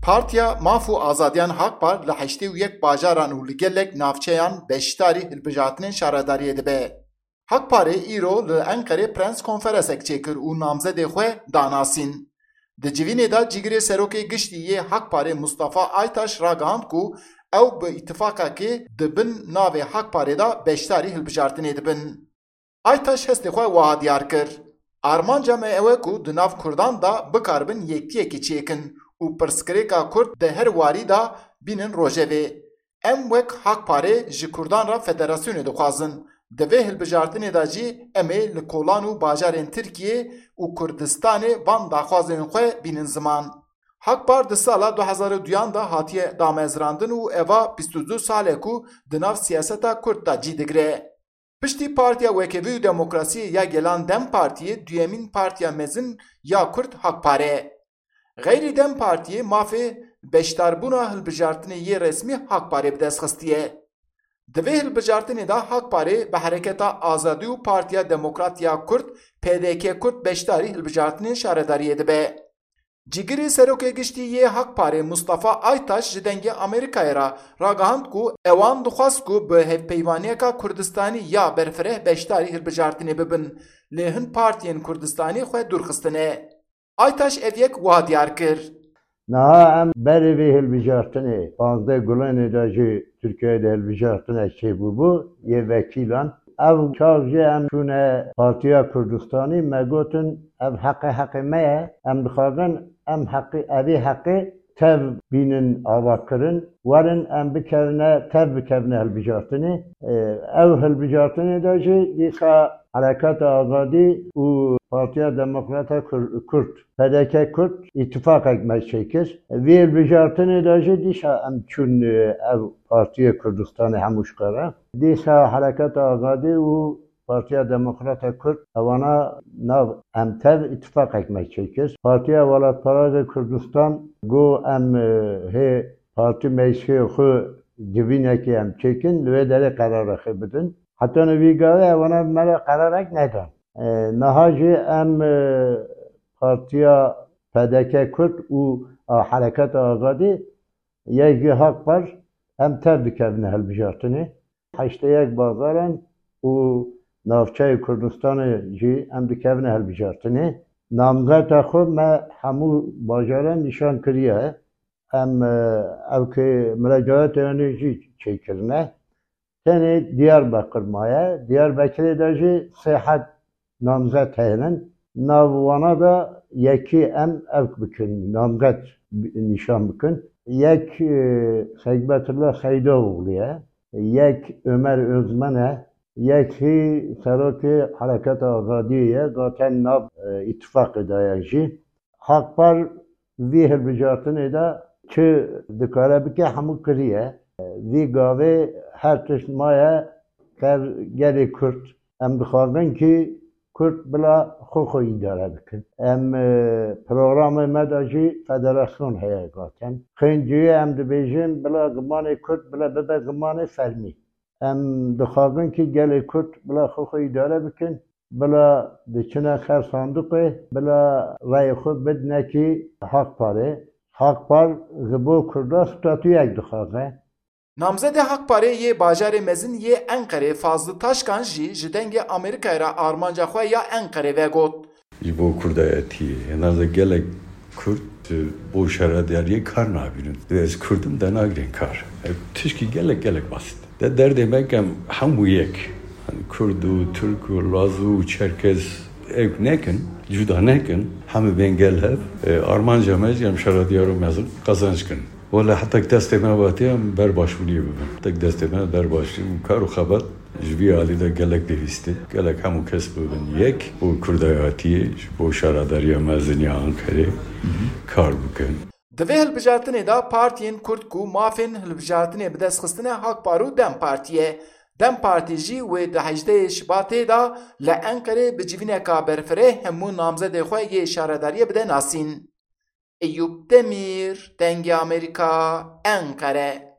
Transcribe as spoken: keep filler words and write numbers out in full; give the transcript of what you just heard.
Partiya Maf û Azadiyan Hakpar li heştê û yek bajaran û li gelek navçeyan beşdarî hilbijartinên şaredariyê dibe. Hakparê îro li Enqerê prens konferensek çêkir û namzedê xwe danasîn. Di civînê de cîgirê serokê giştî yê Hakparê Mustafa Aytaş ragihand ku ew bi îtifaqekê dibin navê Hakparê da beşdarî hilbijartinê dibin. Aytaş hestê xwe wiha diyar kir. Armanca me ew e ku di nav Kurdan da bikaribin yekitiyekê çêkin û pirsgirêka Kurd di her warî da bînin rojevê. Em wek Hakparê ji Kurdan re federasyonê dixwazin. Di vê hilbijartinê de jî em ê li kolan û bajarên Tirkiye û Kurdistanê van daxwazên xwe bînin ziman. Hakpar di sala du hezar û duyan da hatiye damezrandin û eva bîst û du salê ku di nav siyaseta Kurd da cî digire. Piştî Partiya Wekevî û Demokrasiyê ya Gelan Dem Partiyê duyemîn partiya mezin ya Kurd Hakparê. Geyrî Dem Partiyê mafê beşdarbûna hilbijartinê yê resmî Hakparê bi dest xistiye. Di vê hilbijartinê de Hakparê bi hereketa Azadî û Partiya Demokratiya Kurd P D K Kurd beşdarî hilbijartinên şaredariyê dibe. Cîgirê serokê giştî yê Hakparê Mustafa Aytaş ji dengê Amerîkayê re ragihand ku ewan dixwast ku bi hevpeyvaniyeka Kurdistanî ya berfireh beşdarî hilbijartinê bibin lê hin partiyên Kurdistanî xwe dûrxistine. Aytaş ev yek wiha diyar kir. Niha em berê vê hilbijartinê panzdeh gulanê de jî Tirkiyeyê de hilbijartinek çêbûbû yê vekîlan ev çav jî em çûne Partiya Kurdistanî me gotin ev heqê heqê me ye em dixwazin em heqê evê heqê tev bînin avakirin werin em bikevne tev bikevne hilbijartinê ew hilbijartinê de jî dîsa Hareketa Azadî û Partiya Demokrata Kurd P D K Kurd îtifaqek me çêkir. Vê hilbijartinê de jî dîsa em çûn ev Partiya Kurdistanê hemû şikare. Dîsa Hareketa Azadî û Partiya Demokrata Kurd ewana nav em tev îtifaqek me çêkir. Partiya Welatperêrê Kurdistan got em hê partî meclisê xwe civînekê em çêkin li vê derê qerarexê bidin. Heta vî gavê ewana me qerarek nedan. Niha jî em Partiya P D K Kurd û Hareketa Azadî yekî Hakpar em tev dikevne hilbijartinê. Heştê yek bazaran û navçeyê Kurdistanê jî em dikevne hilbijartinê. Namzeta xwe me hemû bajaran nîşan kiriye. Em evkê mirecayetê jî çêkirine. Tenê Diyarbekir maye. Diyarbekirê de jî sê hed namzet henin. Nav wana da yekî em ev bikin, namzet nîşan bikin. Yek Hekmetullah Xeydoğlu ye, yek Ömer Özmen e, yek hî serokê Hareketa Azadî ye, zaten nav îtifaqê daye jî. Hakpar vî hilbijartinê de çi dikare bike hemû kiriye. Vî gavê her tişt maye ker gelê Kurd. Em dixwazin ki Kurd bila xwe xwe îdare bikin. Em programê me de jî federasyon heye zaten. Xênciyê em dibêjin bila zimanê Kurd bila bibe zimanê fermî. Em dixwazin ki gelê Kurd bila xwe xwe îdare bikin. Bila diçine xer sanduqê bila rayê xwe bidinekî Hakparê. Hakpar ji bo Kurda statûyek dixwaze. Namzedê Hakparê yê bajarê mezin yê Enqerê Fazlı Taşkan jî ji dengê Amerîkayê re armanca xwe ya Enqerê vegot. Ji bo Kurdayetiyê hêna gelek Kurd bo şaredariyê kar nabînin. Ez Kurdim de nagirên kar. Tişkî gelek gelek basit. De derdê me em hemû yek. Kurd û Türk û Laz û Çerkez ew nekin, cuda nekin, hemû bên gel hev. Armanca me em şarediyar û mezin qazanc kin. Valla hatta destê me vatiye em berbaşbûniyê bibin. Hatta destê me berbaşî û kar û xebat ji vî alî de gelek pêwîst e. Gelek hemû kes bibin yek û Kurdayetiyê ji bo şaredariya mezin ya Enqerê kar bikin. Di vê hilbijartinê de partiyên Kurd ku mafên hilbijartinê bi dest xistine Hakpar û Dem Partiye. Dem Partî jî wê di hejdê Şibatê de li Enqerê bi civîneka berfireh hemû namzedê xwe yê şaredariyê bide nasîn. Eyüp Demir, Dengê Amerîka, Enqere.